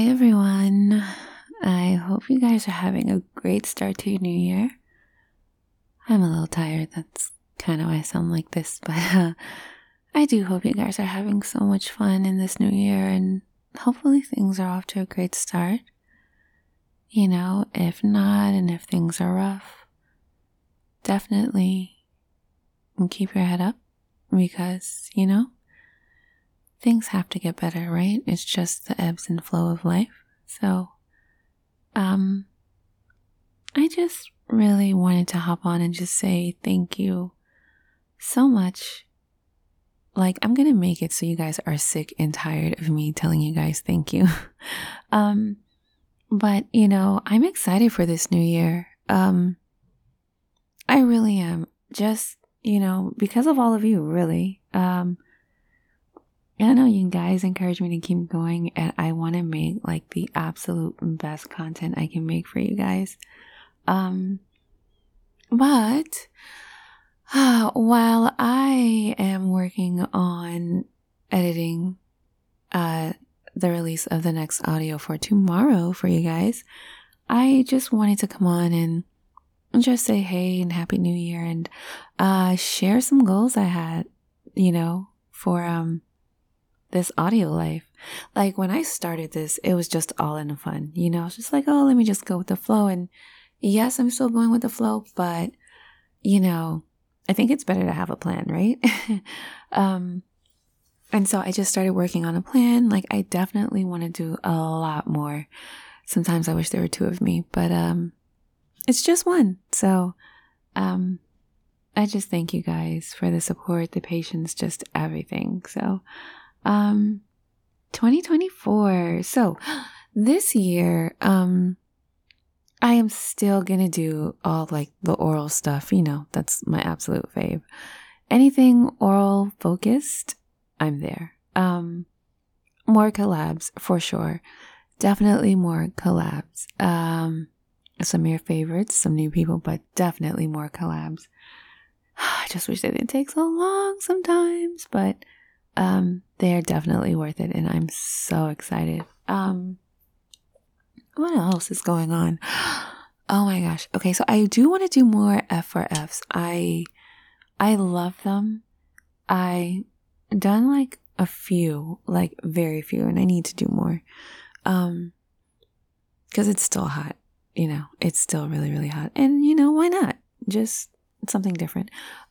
Hi everyone. I hope you guys are having a great start to your new year. I'm a little tired. That's kind of why I sound like this, but I do hope you guys are having so much fun in this new year and hopefully things are off to a great start. If not, and if things are rough, definitely keep your head up because, things have to get better, right? It's just the ebbs and flow of life. So, I just really wanted to hop on and just say thank you so much. Like, I'm going to make it so you guys are sick and tired of me telling you guys thank you. But I'm excited for this new year. I really am. Just, because of all of you, really. I know you guys encourage me to keep going, and I want to make like the absolute best content I can make for you guys. But while I am working on editing the release of the next audio for tomorrow for you guys, I just wanted to come on and just say hey and happy new year and share some goals I had, for this audio life. Like when I started this, it was just all in fun, it's just like, oh, let me just go with the flow. And yes, I'm still going with the flow, but I think it's better to have a plan, right? And so I just started working on a plan. Like I definitely want to do a lot more. Sometimes I wish there were two of me, but it's just one. So I just thank you guys for the support, the patience, just everything. So 2024. So this year, I am still gonna do all like the oral stuff, that's my absolute fave. Anything oral focused, I'm there. More collabs for sure. Definitely more collabs. Some of your favorites, some new people, but definitely more collabs. I just wish they didn't take so long sometimes, but they are definitely worth it, and I'm so excited. What else is going on? Oh my gosh. Okay, so I do want to do more F4Fs. I love them. I done like a few, like very few, and I need to do more. Because it's still hot, it's still really, really hot. And why not? Just something different.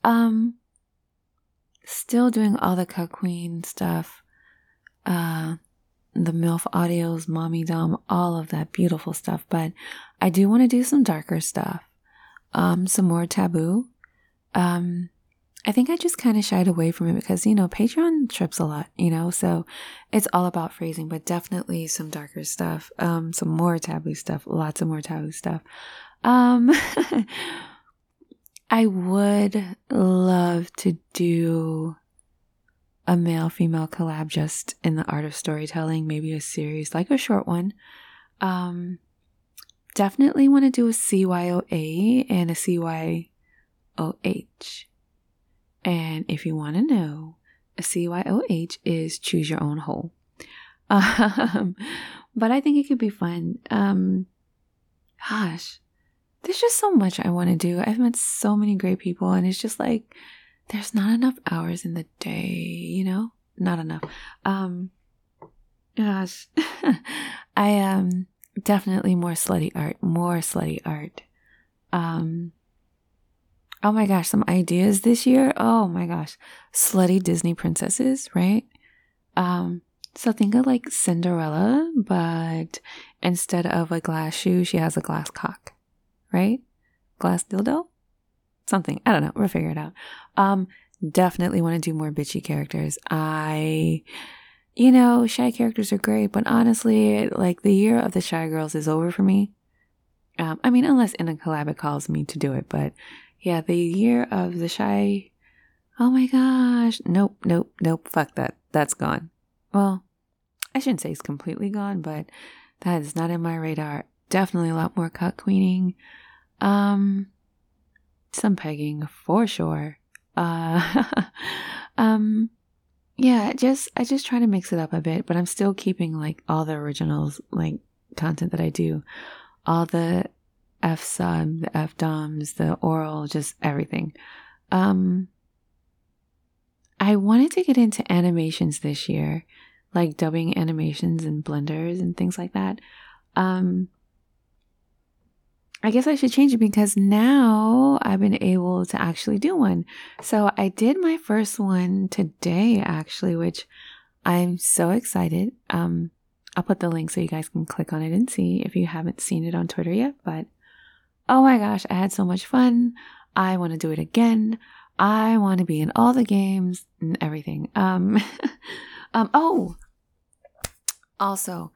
Still doing all the Cut Queen stuff, the MILF audios, Mommy Dom, all of that beautiful stuff. But I do want to do some darker stuff, some more taboo. I think I just kind of shied away from it because, Patreon trips a lot, so it's all about phrasing, but definitely some darker stuff, some more taboo stuff, lots of more taboo stuff. I would love to do a male-female collab just in the art of storytelling, maybe a series, like a short one. Definitely want to do a CYOA and a CYOH. And if you want to know, a CYOH is choose your own hole. But I think it could be fun. Gosh, there's just so much I want to do. I've met so many great people, and it's just like, there's not enough hours in the day, not enough. Gosh, I definitely more slutty art. Oh my gosh, some ideas this year. Oh my gosh, slutty Disney princesses, right? So think of like Cinderella, but instead of a glass shoe, she has a glass cock, right? Glass dildo? Something. I don't know. We'll figure it out. Definitely want to do more bitchy characters. Shy characters are great, but honestly, like the year of the shy girls is over for me. Unless in a collab it calls me to do it, but yeah, the year of the shy, oh my gosh. Nope. Fuck that. That's gone. Well, I shouldn't say it's completely gone, but that is not in my radar. Definitely a lot more cut queening. Some pegging for sure. yeah, I just try to mix it up a bit, but I'm still keeping like all the originals, like content that I do, all the F sub, the F doms, the oral, just everything. Um, I wanted to get into animations this year, like dubbing animations and blenders and things like that. I guess I should change it because now I've been able to actually do one. So I did my first one today, actually, which I'm so excited. I'll put the link so you guys can click on it and see if you haven't seen it on Twitter yet. But oh my gosh, I had so much fun. I want to do it again. I want to be in all the games and everything. Oh, also,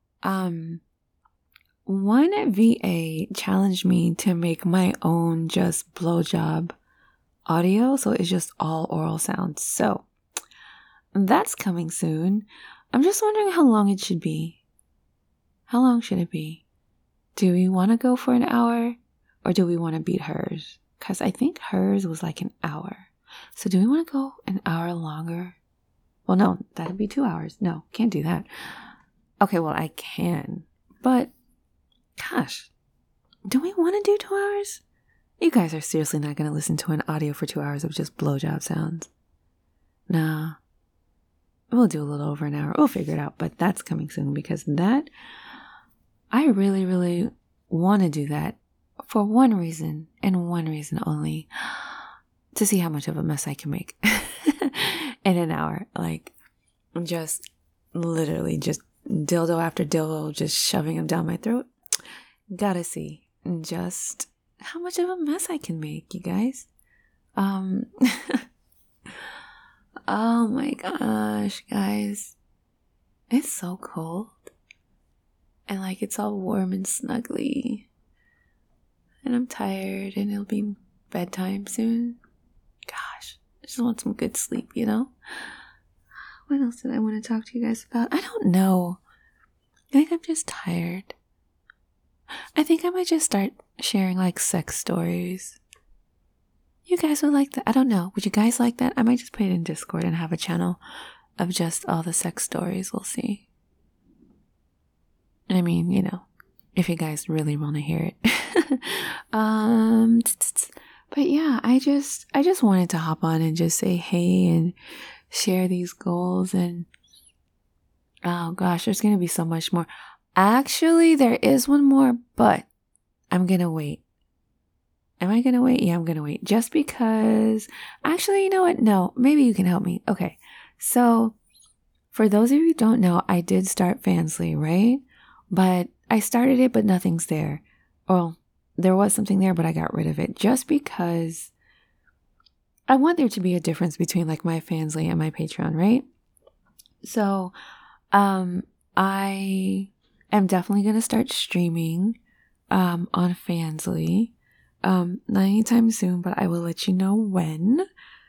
one VA challenged me to make my own just blowjob audio. So it's just all oral sounds. So that's coming soon. I'm just wondering how long it should be. How long should it be? Do we want to go for an hour or do we want to beat hers? Because I think hers was like an hour. So do we want to go an hour longer? Well, no, that'd be 2 hours. No, can't do that. Okay, well, I can. But, gosh, do we want to do 2 hours? You guys are seriously not going to listen to an audio for 2 hours of just blowjob sounds. Nah. We'll do a little over an hour. We'll figure it out. But that's coming soon because that, I really, really want to do that for one reason and one reason only. To see how much of a mess I can make in an hour. Like, just literally just dildo after dildo, just shoving them down my throat. Gotta see just how much of a mess I can make, you guys. Oh my gosh, guys. It's so cold. And like it's all warm and snuggly. And I'm tired and it'll be bedtime soon. Gosh, I just want some good sleep, you know? What else did I want to talk to you guys about? I don't know. I think I'm just tired. I think I might just start sharing like sex stories. You guys would like that? I don't know. Would you guys like that? I might just put it in Discord and have a channel of just all the sex stories. We'll see. I mean, you know, if you guys really want to hear it. But yeah, I just wanted to hop on and just say hey and share these goals. And oh gosh, there's going to be so much more. Actually, there is one more, but I'm going to wait. Am I going to wait? Yeah, I'm going to wait. Just because, actually, you know what? No, maybe you can help me. Okay. So for those of you who don't know, I did start Fansly, right? But I started it, but nothing's there. Well, there was something there, but I got rid of it just because I want there to be a difference between like my Fansly and my Patreon, right? So, I am definitely going to start streaming, on Fansly, not anytime soon, but I will let you know when.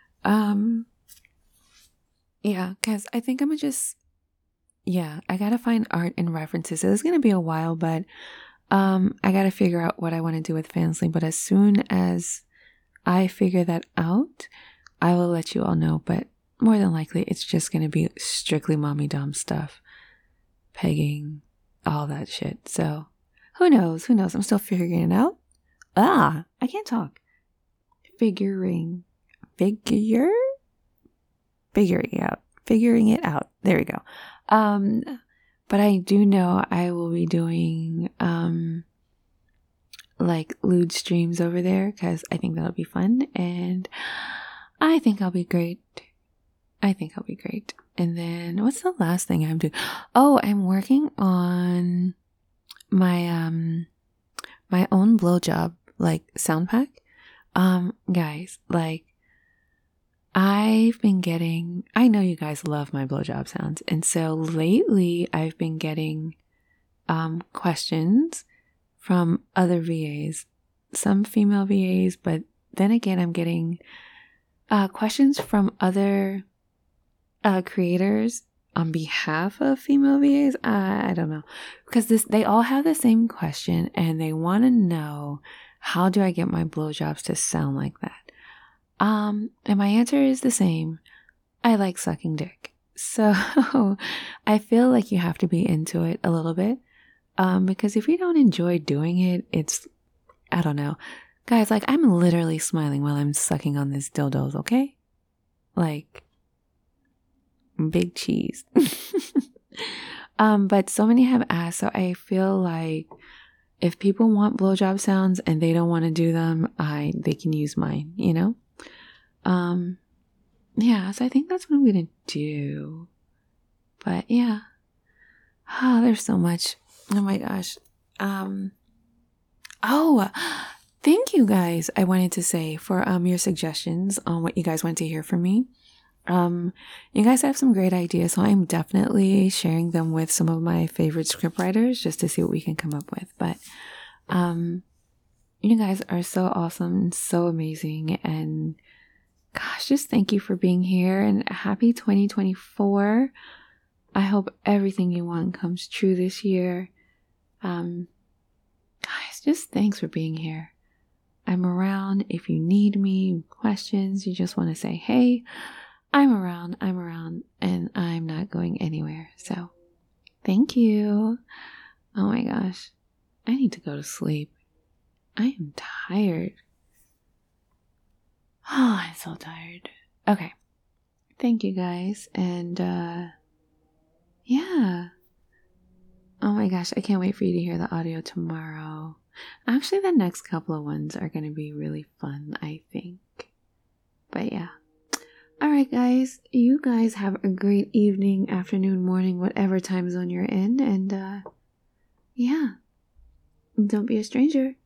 Yeah, cause I think I'm gonna just, yeah, I gotta find art and references. So it's gonna be a while, but, I gotta figure out what I want to do with Fansly, but as soon as I figure that out, I will let you all know, but more than likely, it's just going to be strictly mommy dom stuff, pegging, all that shit. So who knows? Who knows? I'm still figuring it out. I can't talk. Figuring it out. There we go. But I do know I will be doing, like lewd streams over there because I think that'll be fun and I think I'll be great. And then what's the last thing I'm doing? Oh, I'm working on my my own blowjob like sound pack. Guys, like I've been getting, I know you guys love my blowjob sounds, and so lately I've been getting questions from other VAs, some female VAs, but then again I'm getting questions from other creators on behalf of female VAs. I don't know, because they all have the same question and they want to know, how do I get my blowjobs to sound like that? And my answer is the same. I like sucking dick. So I feel like you have to be into it a little bit. Because if you don't enjoy doing it, I don't know. Guys, like, I'm literally smiling while I'm sucking on this dildos, okay? Like, big cheese. But so many have asked, so I feel like if people want blowjob sounds and they don't want to do them, they can use mine, you know? Yeah, so I think that's what I'm gonna do. But yeah. There's so much. Oh my gosh. Thank you guys. I wanted to say for your suggestions on what you guys want to hear from me. You guys have some great ideas, so I'm definitely sharing them with some of my favorite scriptwriters just to see what we can come up with. But you guys are so awesome and so amazing, and gosh, just thank you for being here, and happy 2024. I hope everything you want comes true this year. Guys, just thanks for being here. I'm around if you need me, questions, you just want to say, hey, I'm around, and I'm not going anywhere. So, thank you. Oh my gosh. I need to go to sleep. I am tired. Oh, I'm so tired. Okay. Thank you guys. And, yeah. Oh my gosh, I can't wait for you to hear the audio tomorrow. Actually, the next couple of ones are going to be really fun, I think. But yeah. Alright guys, you guys have a great evening, afternoon, morning, whatever time zone you're in. And yeah, don't be a stranger.